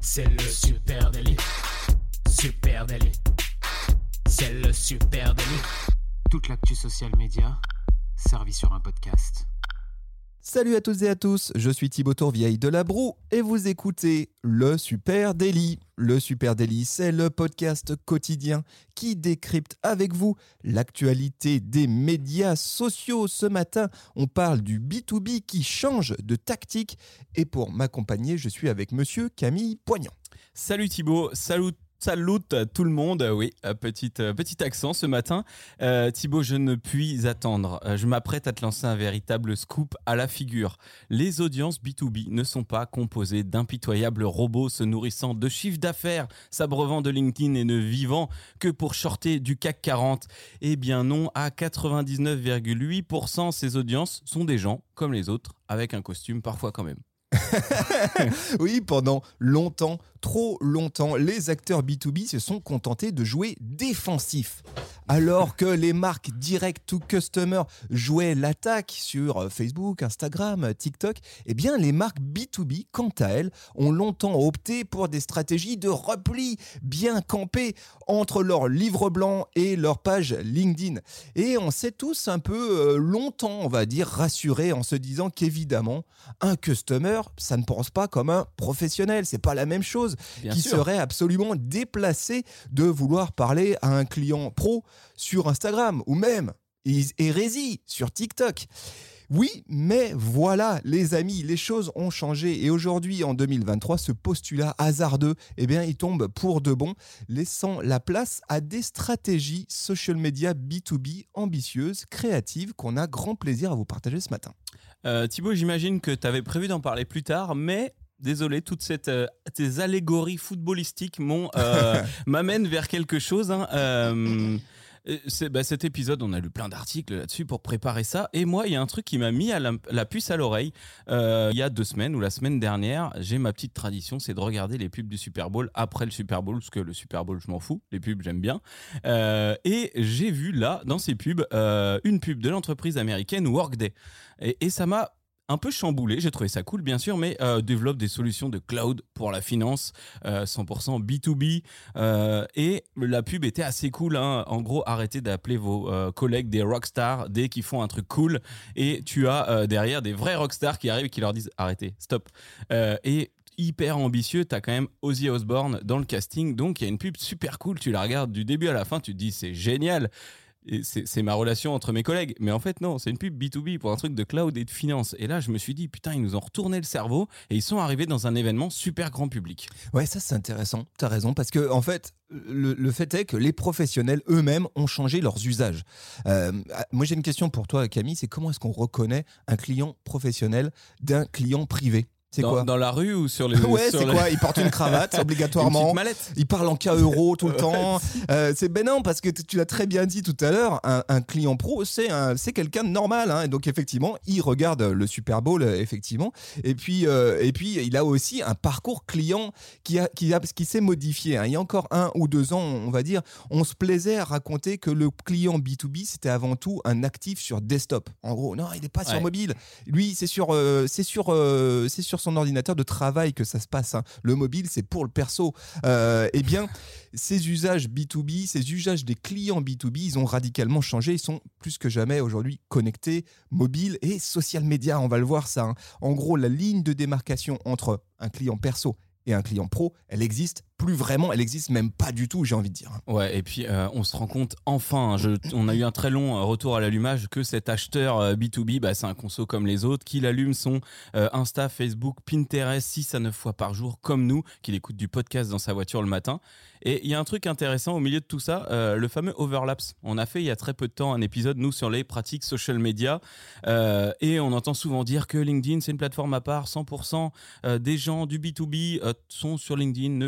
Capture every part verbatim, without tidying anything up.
C'est le super délit. Super délit. C'est le super délit. Toute l'actu social média servie sur un podcast. Salut à toutes et à tous, je suis Thibaut Tourvieille de La Broue et vous écoutez le Super Daily. Le Super Daily, c'est le podcast quotidien qui décrypte avec vous l'actualité des médias sociaux. Ce matin, on parle du B deux B qui change de tactique et pour m'accompagner, je suis avec monsieur Camille Poignant. Salut Thibaut, salut Salut tout le monde, oui, petit, petit accent ce matin. Euh, Thibaut, je ne puis attendre. Je m'apprête à te lancer un véritable scoop à la figure. Les audiences B deux B ne sont pas composées d'impitoyables robots se nourrissant de chiffres d'affaires, s'abreuvant de LinkedIn et ne vivant que pour shorter du C A C quarante. Eh bien non, à quatre-vingt-dix-neuf virgule huit pour cent, ces audiences sont des gens comme les autres, avec un costume parfois quand même. Oui, pendant longtemps, trop longtemps, les acteurs B deux B se sont contentés de jouer défensif. Alors que les marques direct to customer jouaient l'attaque sur Facebook, Instagram, TikTok, eh bien les marques B deux B, quant à elles, ont longtemps opté pour des stratégies de repli bien campées entre leur livre blanc et leur page LinkedIn. Et on s'est tous un peu euh, longtemps, on va dire, rassurés en se disant qu'évidemment, un customer, ça ne pense pas comme un professionnel. C'est pas la même chose. Bien qui sûr. Serait absolument déplacé de vouloir parler à un client pro sur Instagram ou même hérésie sur TikTok. Oui, mais voilà, les amis, les choses ont changé et aujourd'hui, en deux mille vingt-trois, ce postulat hasardeux, eh bien, il tombe pour de bon, laissant la place à des stratégies social media B deux B ambitieuses, créatives, qu'on a grand plaisir à vous partager ce matin. Euh, Thibaut, j'imagine que tu avais prévu d'en parler plus tard, mais désolé, toutes cette, euh, ces allégories footballistiques m'ont, euh, m'amènent vers quelque chose. Hein. Euh, c'est, bah, cet épisode, on a lu plein d'articles là-dessus pour préparer ça. Et moi, il y a un truc qui m'a mis à la, la puce à l'oreille. Euh, il y a deux semaines ou la semaine dernière, j'ai ma petite tradition, c'est de regarder les pubs du Super Bowl après le Super Bowl, parce que le Super Bowl, je m'en fous. Les pubs, j'aime bien. Euh, et j'ai vu là, dans ces pubs, euh, une pub de l'entreprise américaine Workday. Et, et ça m'a un peu chamboulé, j'ai trouvé ça cool bien sûr, mais euh, développe des solutions de cloud pour la finance, euh, cent pour cent B deux B, euh, et la pub était assez cool, hein. En gros, arrêtez d'appeler vos euh, collègues des rockstars dès qu'ils font un truc cool, et tu as euh, derrière des vrais rockstars qui arrivent et qui leur disent arrêtez, stop, euh, et hyper ambitieux, t'as quand même Ozzy Osbourne dans le casting, donc il y a une pub super cool, tu la regardes du début à la fin, tu te dis c'est génial. Et c'est, c'est ma relation entre mes collègues. Mais en fait, non, c'est une pub B deux B pour un truc de cloud et de finance. Et là, je me suis dit, putain, ils nous ont retourné le cerveau et ils sont arrivés dans un événement super grand public. Ouais, ça, c'est intéressant. T'as raison. Parce que, en fait, le, le fait est que les professionnels eux-mêmes ont changé leurs usages. Euh, moi, j'ai une question pour toi, Camille. C'est comment est-ce qu'on reconnaît un client professionnel d'un client privé ? C'est dans, quoi dans la rue ou sur les... Ouais, sur c'est les... quoi ? Il porte une cravate, obligatoirement. Une petite mallette. Il parle en cas euro tout le temps. Euh, c'est ben non, parce que tu l'as très bien dit tout à l'heure, un, un client pro, c'est, un, c'est quelqu'un de normal. Hein, et donc, effectivement, il regarde le Super Bowl, effectivement. Et puis, euh, et puis il a aussi un parcours client qui, a, qui, a, qui s'est modifié. Hein. Il y a encore un ou deux ans, on va dire, on se plaisait à raconter que le client B deux B, c'était avant tout un actif sur desktop. En gros, non, il n'est pas sur ouais. mobile. Lui, c'est sur, euh, c'est sur, euh, c'est sur son ordinateur de travail que ça se passe. Hein. Le mobile, c'est pour le perso. Euh, eh bien, ces usages B deux B, ces usages des clients B deux B, ils ont radicalement changé. Ils sont plus que jamais aujourd'hui connectés, mobiles et social media. On va le voir ça. Hein. En gros, la ligne de démarcation entre un client perso et un client pro, elle existe plus vraiment, elle existe même pas du tout, j'ai envie de dire. Ouais, et puis euh, on se rend compte enfin, je, on a eu un très long retour à l'allumage que cet acheteur euh, B deux B, bah, c'est un conso comme les autres, qu'il allume son euh, Insta, Facebook, Pinterest six à neuf fois par jour, comme nous, qu'il écoute du podcast dans sa voiture le matin. Et il y a un truc intéressant au milieu de tout ça, euh, le fameux overlaps. On a fait il y a très peu de temps un épisode, nous, sur les pratiques social media, euh, et on entend souvent dire que LinkedIn, c'est une plateforme à part, cent pour cent euh, des gens du B deux B euh, sont sur LinkedIn, ne font que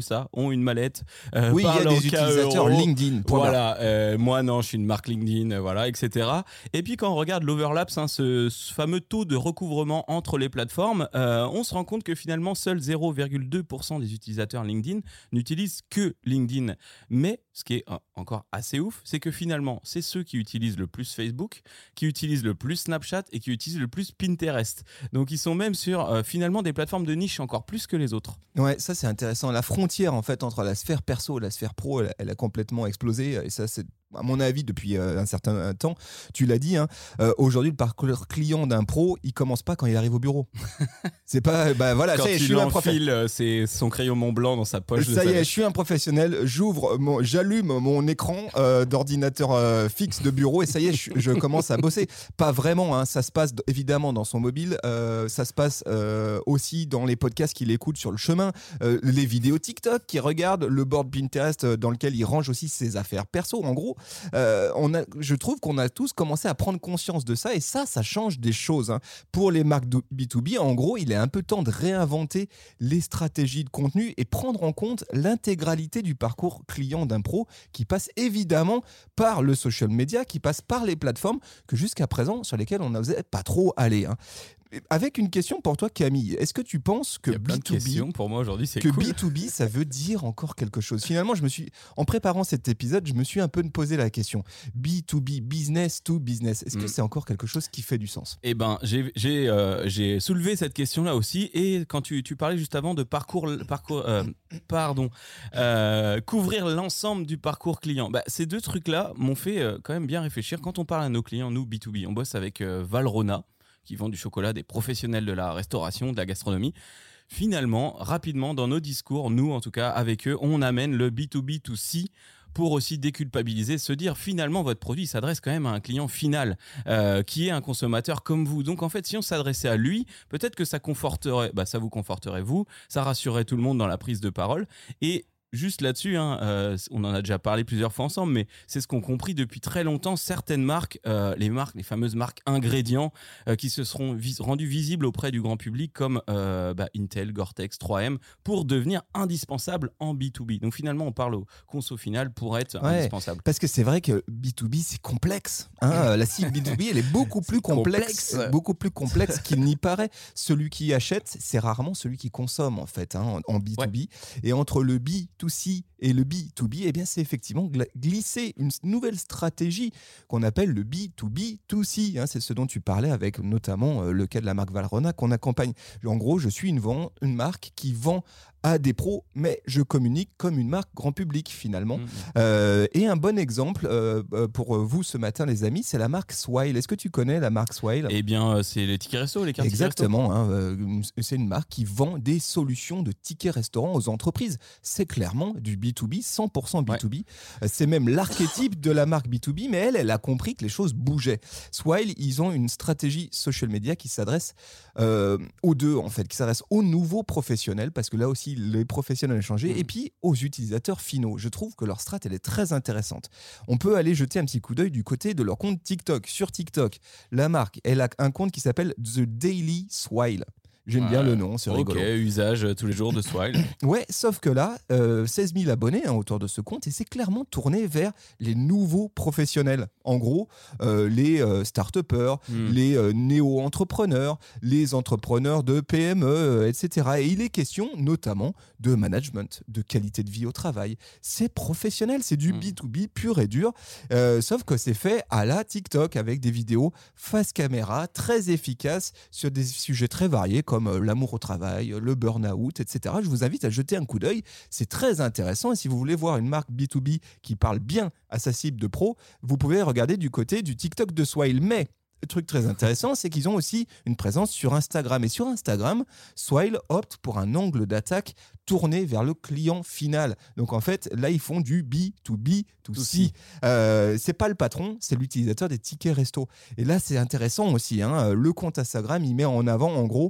ça, ont une mallette. Euh, oui, il y a des utilisateurs euros. LinkedIn. Voilà, euh, moi non, je suis une marque LinkedIn, euh, voilà, et cetera. Et puis quand on regarde l'overlap, hein, ce, ce fameux taux de recouvrement entre les plateformes, euh, on se rend compte que finalement, seuls zéro virgule deux pour cent des utilisateurs LinkedIn n'utilisent que LinkedIn. Mais ce qui est euh, encore assez ouf, c'est que finalement, c'est ceux qui utilisent le plus Facebook, qui utilisent le plus Snapchat et qui utilisent le plus Pinterest. Donc ils sont même sur euh, finalement des plateformes de niche encore plus que les autres. Ouais, ça c'est intéressant. La frontière en fait entre la sphère perso et la sphère pro, elle, elle a complètement explosé. Et ça, c'est à mon avis depuis euh, un certain temps. Tu l'as dit. Hein, euh, aujourd'hui, le parcours client d'un pro, il commence pas quand il arrive au bureau. C'est pas. Bah voilà. Quand ça y est, je il suis un enfile professionnel. c'est son crayon Mont Blanc dans sa poche. Ça y est, je suis un professionnel. J'ouvre, mon, j'allume mon écran euh, d'ordinateur euh, fixe de bureau et ça y est, je, je commence à bosser. Pas vraiment. Hein, ça se passe évidemment dans son mobile. Euh, ça se passe euh, aussi dans les podcasts qu'il écoute sur le chemin, euh, les vidéos TikTok qu'il regarde, le board Pinterest dans lequel il range aussi ses affaires perso. En gros, euh, on a, je trouve qu'on a tous commencé à prendre conscience de ça et ça, ça change des choses. Hein. Pour les marques B deux B, en gros, il est un peu temps de réinventer les stratégies de contenu et prendre en compte l'intégralité du parcours client d'un pro qui passe évidemment par le social media, qui passe par les plateformes que jusqu'à présent sur lesquelles on n'osait pas trop aller. Hein. Avec une question pour toi, Camille, est-ce que tu penses que Il y a plein B de deux B, questions pour moi aujourd'hui, c'est que cool. B deux B, ça veut dire encore quelque chose? Finalement, je me suis, en préparant cet épisode, je me suis un peu posé la question. B deux B, business to business, est-ce que Mm. c'est encore quelque chose qui fait du sens? Eh ben, j'ai, j'ai, euh, j'ai soulevé cette question-là aussi. Et quand tu, tu parlais juste avant de parcours, parcours euh, pardon, euh, couvrir l'ensemble du parcours client, bah, ces deux trucs-là m'ont fait euh, quand même bien réfléchir. Quand on parle à nos clients, nous, B deux B, on bosse avec euh, Valrhona, qui vend du chocolat, des professionnels de la restauration, de la gastronomie. Finalement, rapidement, dans nos discours, nous, en tout cas, avec eux, on amène le B deux B to C pour aussi déculpabiliser, se dire finalement votre produit s'adresse quand même à un client final euh, qui est un consommateur comme vous. Donc en fait, si on s'adressait à lui, peut-être que ça conforterait, bah, ça vous conforterait vous, ça rassurerait tout le monde dans la prise de parole. Et juste là-dessus, hein, euh, on en a déjà parlé plusieurs fois ensemble, mais c'est ce qu'ont compris depuis très longtemps certaines marques, euh, les marques, les fameuses marques ingrédients euh, qui se seront vis- rendues visibles auprès du grand public comme euh, bah, Intel, Gore-Tex, trois M pour devenir indispensables en B deux B. Donc finalement, on parle au conso final pour être Ouais. indispensable. Parce que c'est vrai que B deux B, c'est complexe. Hein. La cible B deux B, elle est beaucoup plus complexe, complexe. beaucoup plus complexe qu'il n'y paraît. Celui qui achète, c'est rarement celui qui consomme, en fait, hein, en B deux B. Ouais. Et entre le B deux C et le B deux B, eh bien, c'est effectivement gl- glisser une nouvelle stratégie qu'on appelle le B deux B deux C. Hein. C'est ce dont tu parlais avec notamment euh, le cas de la marque Valrhona qu'on accompagne. En gros, je suis une, vend- une marque qui vend à des pros, mais je communique comme une marque grand public finalement. Mmh. Euh, et un bon exemple euh, pour vous ce matin, les amis, c'est la marque Swile. Est-ce que tu connais la marque Swile ? Eh bien, c'est les tickets resto, les cartes Exactement. tickets resto. Hein, euh, c'est une marque qui vend des solutions de tickets restaurants aux entreprises. C'est clairement du B deux B, cent pour cent B deux B. Ouais. C'est même l'archétype de la marque B deux B, mais elle, elle a compris que les choses bougeaient. Swile, ils ont une stratégie social media qui s'adresse euh, aux deux, en fait, qui s'adresse aux nouveaux professionnels, parce que là aussi, les professionnels ont changé, mmh. et puis aux utilisateurs finaux. Je trouve que leur strat, elle est très intéressante. On peut aller jeter un petit coup d'œil du côté de leur compte TikTok. Sur TikTok, la marque, elle a un compte qui s'appelle The Daily Swile. J'aime ouais. bien le nom, c'est okay, rigolo. Ok, usage tous les jours de Swile. Ouais, sauf que là, euh, seize mille abonnés hein, autour de ce compte, et c'est clairement tourné vers les nouveaux professionnels. En gros, euh, les euh, start-upers, mm. les euh, néo-entrepreneurs, les entrepreneurs de P M E, euh, et cetera. Et il est question notamment de management, de qualité de vie au travail. C'est professionnel, c'est du mm. B deux B pur et dur, euh, sauf que c'est fait à la TikTok avec des vidéos face caméra, très efficaces sur des sujets très variés, comme l'amour au travail, le burn-out, et cetera. Je vous invite à jeter un coup d'œil. C'est très intéressant. Et si vous voulez voir une marque B deux B qui parle bien à sa cible de pro, vous pouvez regarder du côté du TikTok de Swile. Mais le truc très intéressant, c'est qu'ils ont aussi une présence sur Instagram. Et sur Instagram, Swile opte pour un angle d'attaque tourné vers le client final. Donc en fait, là, ils font du B deux B deux C. Euh, c'est pas le patron, c'est l'utilisateur des tickets resto. Et là, c'est intéressant aussi. Hein. Le compte Instagram, il met en avant, en gros,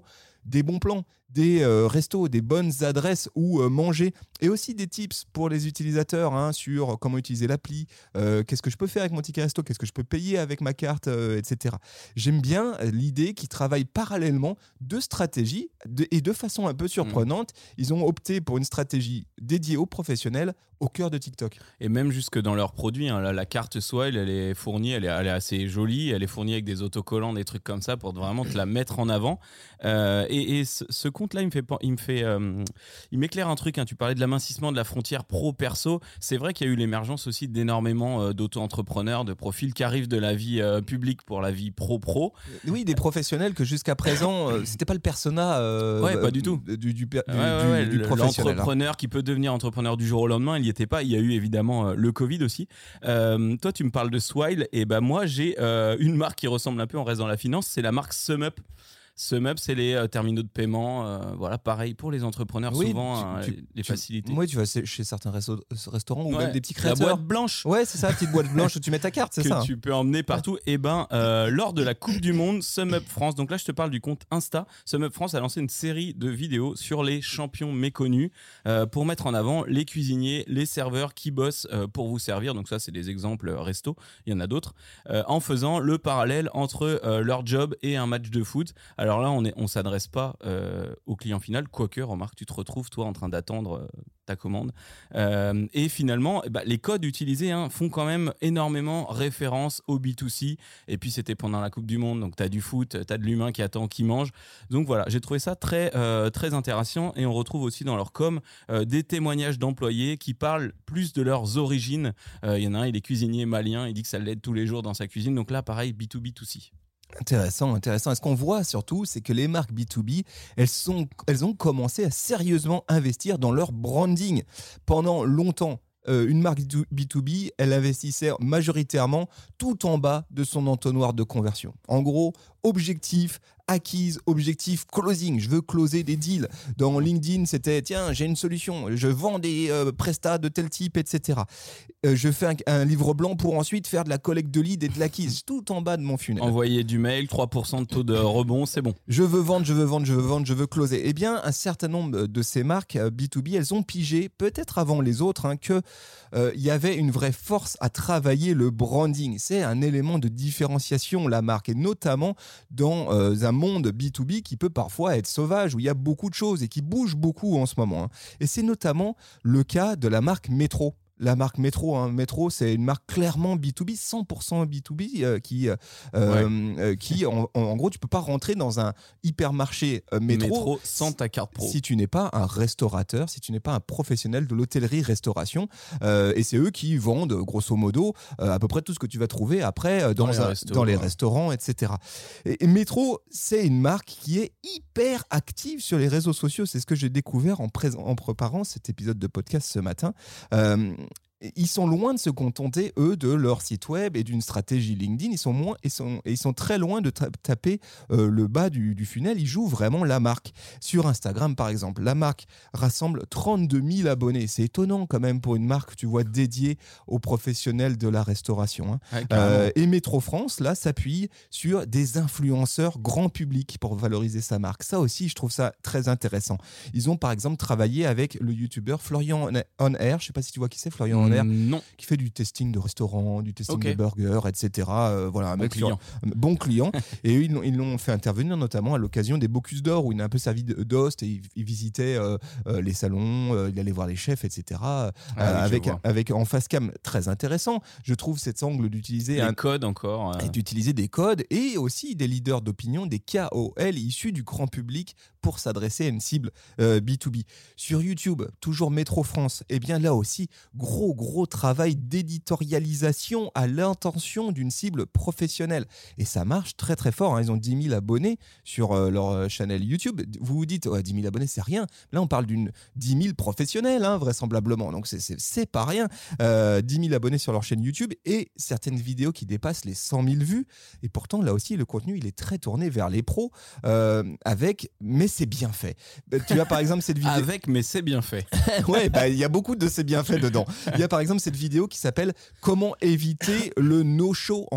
des bons plans, des euh, restos, des bonnes adresses où euh, manger, et aussi des tips pour les utilisateurs hein, sur comment utiliser l'appli, euh, qu'est-ce que je peux faire avec mon ticket resto, qu'est-ce que je peux payer avec ma carte, euh, et cetera. J'aime bien l'idée qu'ils travaillent parallèlement deux stratégies de, et de façon un peu surprenante, mmh. ils ont opté pour une stratégie dédiée aux professionnels au cœur de TikTok. Et même jusque dans leurs produits, hein, la, la carte Swile, elle est fournie, elle est, elle est assez jolie, elle est fournie avec des autocollants, des trucs comme ça pour vraiment te la mettre en avant. Euh, et, et ce, ce compte-là, il me fait, il me fait, euh, il m'éclaire un truc. Hein, tu parlais de l'amincissement de la frontière pro-perso. C'est vrai qu'il y a eu l'émergence aussi d'énormément euh, d'auto-entrepreneurs, de profils qui arrivent de la vie euh, publique pour la vie pro-pro. Oui, des professionnels que jusqu'à présent, euh, c'était pas le persona. Euh, ouais, pas du tout. Du, du, du, ouais, ouais, du, du professionnel. L'entrepreneur hein. qui peut devenir entrepreneur du jour au lendemain, il y était pas. Il y a eu évidemment euh, le Covid aussi. Euh, toi, tu me parles de Swile, et ben moi, j'ai euh, une marque qui ressemble un peu, on reste dans la finance, c'est la marque SumUp. SumUp, c'est les euh, terminaux de paiement. Euh, voilà, pareil pour les entrepreneurs, oui, souvent, tu, hein, tu, les tu, facilités. Oui, tu vas chez certains resto, restaurants ou ouais, même des petits créateurs. La boîte blanche. Ouais, c'est ça, la petite boîte blanche où tu mets ta carte, c'est que ça. Que tu peux emmener partout. Et ben, euh, lors de la Coupe du Monde, SumUp France, donc là, je te parle du compte Insta. SumUp France a lancé une série de vidéos sur les champions méconnus euh, pour mettre en avant les cuisiniers, les serveurs qui bossent euh, pour vous servir. Donc ça, c'est des exemples resto. Il y en a d'autres. Euh, en faisant le parallèle entre euh, leur job et un match de foot. Alors là, on est, on s'adresse s'adresse pas euh, au client final, quoique, remarque, tu te retrouves toi en train d'attendre euh, ta commande. Euh, et finalement, bah, les codes utilisés hein, font quand même énormément référence au B deux C. Et puis c'était pendant la Coupe du Monde, donc tu as du foot, tu as de l'humain qui attend, qui mange. Donc voilà, j'ai trouvé ça très, euh, très intéressant. Et on retrouve aussi dans leur com euh, des témoignages d'employés qui parlent plus de leurs origines. Il euh, y en a un, il est cuisinier malien, il dit que ça l'aide tous les jours dans sa cuisine. Donc là, pareil, B deux B deux C. Intéressant, intéressant. Et ce qu'on voit surtout, c'est que les marques B deux B, elles, sont, elles ont commencé à sérieusement investir dans leur branding. Pendant longtemps, euh, une marque B deux B, elle investissait majoritairement tout en bas de son entonnoir de conversion. En gros, objectif acquise, objectif closing. Je veux closer des deals. Dans LinkedIn, c'était tiens, j'ai une solution. Je vends des euh, prestats de tel type, et cetera. Euh, je fais un, un livre blanc pour ensuite faire de la collecte de leads et de l'acquise. Tout en bas de mon funnel. Envoyer du mail, trois pour cent de taux de rebond, c'est bon. Je veux vendre, je veux vendre, je veux vendre, je veux closer. Eh bien, un certain nombre de ces marques B deux B, elles ont pigé, peut-être avant les autres, hein, qu'il euh, y avait une vraie force à travailler le branding. C'est un élément de différenciation, la marque, et notamment dans euh, un monde B deux B qui peut parfois être sauvage, où il y a beaucoup de choses et qui bouge beaucoup en ce moment. Hein. Et c'est notamment le cas de la marque Metro. La marque Metro, hein. Metro, c'est une marque clairement B deux B, cent pour cent B deux B, euh, qui, euh, ouais. euh, qui en, en gros, tu peux pas rentrer dans un hypermarché euh, Metro, Metro sans ta carte pro. Si tu n'es pas un restaurateur, si tu n'es pas un professionnel de l'hôtellerie-restauration. Euh, et c'est eux qui vendent, grosso modo, euh, à peu près tout ce que tu vas trouver après euh, dans, dans, les, un, restos, dans les ouais. restaurants, et cetera. Et, et Metro, c'est une marque qui est hyper active sur les réseaux sociaux. C'est ce que j'ai découvert en, pré- en préparant cet épisode de podcast ce matin. Euh, Ils sont loin de se contenter, eux, de leur site web et d'une stratégie LinkedIn. Ils sont, moins, ils sont, ils sont très loin de ta- taper euh, le bas du, du funnel. Ils jouent vraiment la marque. Sur Instagram, par exemple, la marque rassemble trente-deux mille abonnés. C'est étonnant quand même pour une marque, tu vois, dédiée aux professionnels de la restauration. Hein. Ouais, euh, et Metro France, là, s'appuie sur des influenceurs grand public pour valoriser sa marque. Ça aussi, je trouve ça très intéressant. Ils ont, par exemple, travaillé avec le youtubeur Florian On Air. Je ne sais pas si tu vois qui c'est, Florian On Air. Non. Qui fait du testing de restaurants, du testing okay. de burgers, et cetera. Euh, voilà, un bon, mec client. Sur, bon client. Et eux, ils l'ont, ils l'ont fait intervenir notamment à l'occasion des Bocuse d'Or, où il a un peu servi d'host et il, il visitait euh, euh, les salons, euh, il allait voir les chefs, et cetera. Ah, euh, oui, avec, avec en face cam, très intéressant. Je trouve cet angle d'utiliser les un code encore. Euh... Et d'utiliser des codes et aussi des leaders d'opinion, des K O L issus du grand public pour s'adresser à une cible euh, B deux B. Sur YouTube, toujours Metro France, et eh bien là aussi, gros gros travail d'éditorialisation à l'intention d'une cible professionnelle. Et ça marche très très fort. Hein. Ils ont dix mille abonnés sur euh, leur chaîne YouTube. Vous vous dites, ouais, dix mille abonnés, c'est rien. Là, on parle d'une dix mille professionnels, hein, vraisemblablement. Donc, c'est, c'est, c'est pas rien. Euh, dix mille abonnés sur leur chaîne YouTube et certaines vidéos qui dépassent les cent mille vues. Et pourtant, là aussi, le contenu, il est très tourné vers les pros euh, avec, mais c'est bien fait. Tu as par exemple cette vidéo. Avec, mais c'est bien fait. Ouais, bah, il y a beaucoup de c'est bien fait dedans. Il y a par exemple cette vidéo qui s'appelle « Comment éviter le no-show en restaurant ».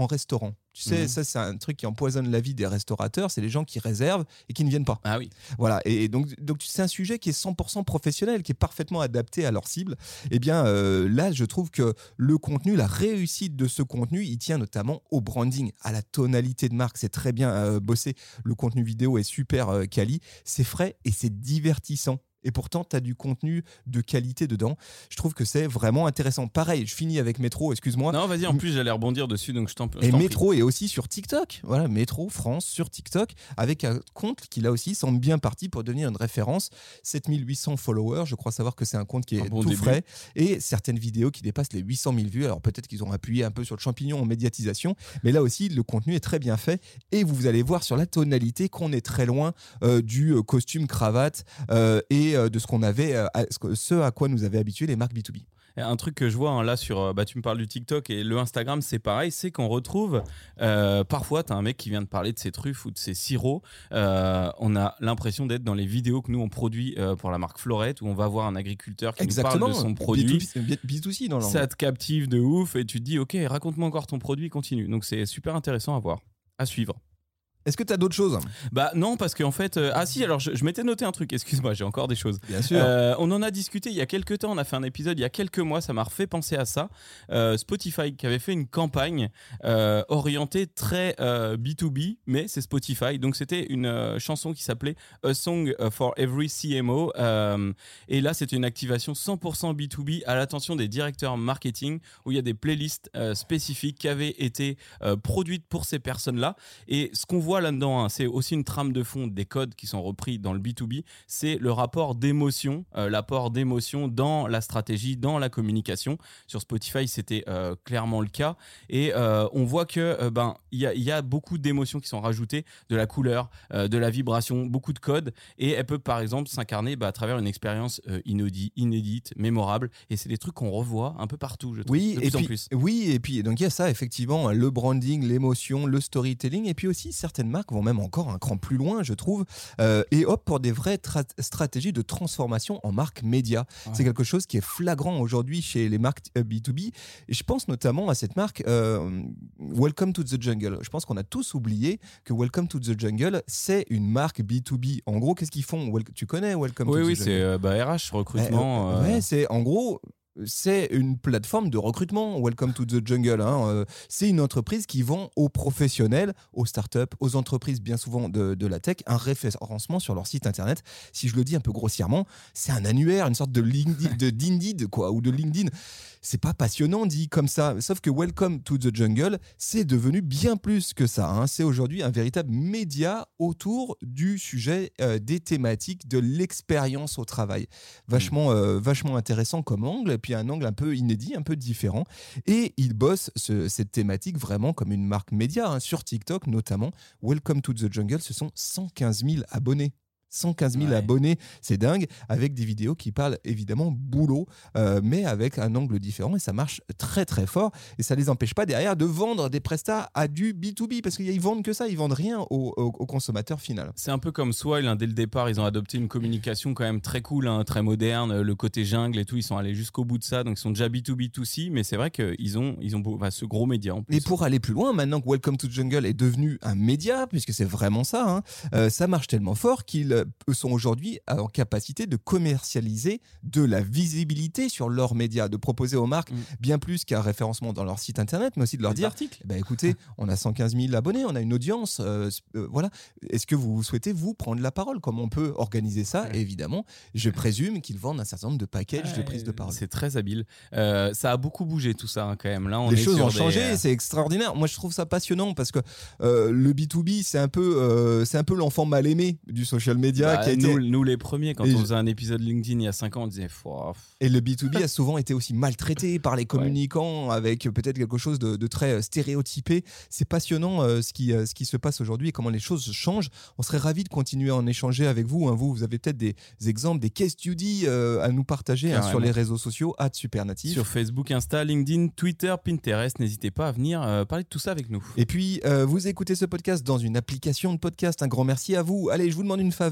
Tu sais, Mmh. ça, c'est un truc qui empoisonne la vie des restaurateurs. C'est les gens qui réservent et qui ne viennent pas. Ah oui. Voilà. Et, et donc, donc, c'est un sujet qui est cent pour cent professionnel, qui est parfaitement adapté à leur cible. Eh bien, euh, là, je trouve que le contenu, la réussite de ce contenu, il tient notamment au branding, à la tonalité de marque. C'est très bien euh, bossé. Le contenu vidéo est super euh, quali. C'est frais et c'est divertissant. Et pourtant, tu as du contenu de qualité dedans. Je trouve que c'est vraiment intéressant. Pareil, je finis avec Métro, excuse-moi. Non, vas-y, en plus, j'allais rebondir dessus, donc je t'en je Et t'en Métro est aussi sur TikTok. Voilà, Métro France sur TikTok, avec un compte qui, là aussi, semble bien parti pour devenir une référence. sept mille huit cents followers. Je crois savoir que c'est un compte qui est Un bon tout début. frais. Et certaines vidéos qui dépassent les huit cent mille vues. Alors peut-être qu'ils ont appuyé un peu sur le champignon en médiatisation. Mais là aussi, le contenu est très bien fait. Et vous allez voir sur la tonalité qu'on est très loin euh, du euh, costume cravate euh, et euh, de ce qu'on avait, euh, à- ce que- ce à quoi nous avaient habitués les marques B deux B. Et un truc que je vois hein, là sur, euh, bah, tu me parles du TikTok et le Instagram, c'est pareil, c'est qu'on retrouve, euh, parfois, tu as un mec qui vient de parler de ses truffes ou de ses sirops, euh, on a l'impression d'être dans les vidéos que nous on produit euh, pour la marque Florette, où on va voir un agriculteur qui nous parle de son produit. B deux C dans l'angle. Ça te captive de ouf et tu te dis, ok, raconte-moi encore ton produit, continue. Donc c'est super intéressant à voir, à suivre. Est-ce que tu as d'autres choses? Bah non, parce qu'en fait, euh, ah si, alors je, je m'étais noté un truc, excuse-moi, j'ai encore des choses. Bien sûr. Euh, on en a discuté il y a quelques temps, on a fait un épisode il y a quelques mois, ça m'a refait penser à ça. Euh, Spotify qui avait fait une campagne euh, orientée très euh, B deux B, mais c'est Spotify. Donc c'était une euh, chanson qui s'appelait A Song for Every C M O. Euh, et là, c'était une activation cent pour cent B deux B à l'attention des directeurs marketing, où il y a des playlists euh, spécifiques qui avaient été euh, produites pour ces personnes-là. Et ce qu'on voit là-dedans, hein, c'est aussi une trame de fond des codes qui sont repris dans le B deux B, c'est le rapport d'émotion, euh, l'apport d'émotion dans la stratégie, dans la communication. Sur Spotify, c'était euh, clairement le cas. Et euh, on voit que euh, ben, y a, y a beaucoup d'émotions qui sont rajoutées, de la couleur, euh, de la vibration, beaucoup de codes. Et elle peut, par exemple, s'incarner bah, à travers une expérience euh, inédite, inédite, mémorable. Et c'est des trucs qu'on revoit un peu partout, je trouve, Oui, de et plus en puis, plus. oui, et puis donc il y a ça effectivement, le branding, l'émotion, le storytelling, et puis aussi certaines marques vont même encore un cran plus loin, je trouve, euh, et hop pour des vraies tra- stratégies de transformation en marque média. Ouais. C'est quelque chose qui est flagrant aujourd'hui chez les marques euh, B deux B. Et je pense notamment à cette marque euh, Welcome to the Jungle. Je pense qu'on a tous oublié que Welcome to the Jungle, c'est une marque B deux B. En gros, qu'est-ce qu'ils font? Wel- Tu connais Welcome Oui, to oui, the Jungle? c'est euh, bah, R H, recrutement. Eh, euh, euh, Ouais, c'est en gros. C'est une plateforme de recrutement, Welcome to the Jungle. Hein. Euh, c'est une entreprise qui vend aux professionnels, aux startups, aux entreprises bien souvent de, de la tech, un référencement sur leur site internet. Si je le dis un peu grossièrement, c'est un annuaire, une sorte de LinkedIn, de d'Indeed, quoi, ou de LinkedIn. C'est pas passionnant dit comme ça, sauf que Welcome to the Jungle, c'est devenu bien plus que ça. Hein. C'est aujourd'hui un véritable média autour du sujet, euh, des thématiques, de l'expérience au travail. Vachement, euh, vachement intéressant comme angle, et puis un angle un peu inédit, un peu différent. Et il bosse ce- cette thématique vraiment comme une marque média, hein, sur TikTok notamment. Welcome to the Jungle, ce sont cent quinze mille abonnés. cent quinze mille Ouais. abonnés, c'est dingue, avec des vidéos qui parlent évidemment boulot, euh, mais avec un angle différent, et ça marche très très fort, et ça les empêche pas derrière de vendre des prestats à du B deux B, parce qu'ils vendent que ça, ils vendent rien au, au- au consommateur final. C'est un peu comme Swile, hein, dès le départ, ils ont adopté une communication quand même très cool, hein, très moderne, le côté jungle et tout, ils sont allés jusqu'au bout de ça, donc ils sont déjà B deux B deux C, mais c'est vrai qu'ils ont, ils ont beau- enfin, ce gros média en plus. Et pour aller plus loin, maintenant que Welcome to the Jungle est devenu un média, puisque c'est vraiment ça, hein, euh, ça marche tellement fort qu'ils euh, sont aujourd'hui en capacité de commercialiser de la visibilité sur leurs médias, de proposer aux marques Mm. bien plus qu'un référencement dans leur site internet, mais aussi de leur Des dire articles. bah écoutez, on a cent quinze mille abonnés, on a une audience, euh, euh, voilà. Est-ce que vous souhaitez vous prendre la parole? Comment on peut organiser ça? Ouais. Et évidemment, je présume qu'ils vendent un certain nombre de packages de Ouais, prise de parole. C'est très habile. Euh, ça a beaucoup bougé tout ça, hein, quand même. Là, on Les est choses sur ont des, changé, euh, c'est extraordinaire. Moi, je trouve ça passionnant parce que euh, le B deux B, c'est un peu, euh, c'est un peu l'enfant mal aimé du social media bah, qui a été. nous, nous, les premiers, quand Et on je- faisait un épisode LinkedIn il y a cinq ans, on disait Fouah, pff. Et le B deux B a souvent été aussi maltraité par les communicants avec peut-être quelque chose de, de très stéréotypé. C'est passionnant euh, ce, qui, euh, ce qui se passe aujourd'hui et comment les choses changent. On serait ravis de continuer à en échanger avec vous. Hein. Vous, vous avez peut-être des exemples, des case studies euh, à nous partager hein, sur Carrément. les réseaux sociaux, arobase supernatif. Sur Facebook, Insta, LinkedIn, Twitter, Pinterest, n'hésitez pas à venir euh, parler de tout ça avec nous. Et puis, euh, vous écoutez ce podcast dans une application de podcast. Un grand merci à vous. Allez, je vous demande une faveur.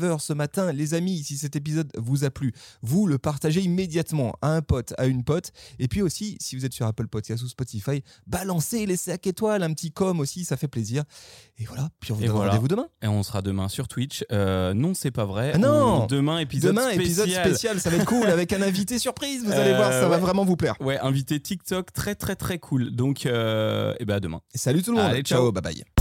heures ce matin. Les amis, si cet épisode vous a plu, vous le partagez immédiatement à un pote, à une pote. Et puis aussi, si vous êtes sur Apple Podcast ou Spotify, balancez les cinq étoiles, un petit com aussi, ça fait plaisir. Et voilà, puis on vous Et donne voilà. rendez-vous demain. Et on sera demain sur Twitch. Euh, non, c'est pas vrai. Ah non On- Demain, épisode Demain, spécial. épisode spécial, ça va être cool, avec un invité surprise, vous allez Euh, voir, ça va ouais. vraiment vous plaire. Ouais, invité TikTok, très très très cool. Donc, euh, et ben à demain. Salut tout le monde, Allez, ciao, ciao. bye bye.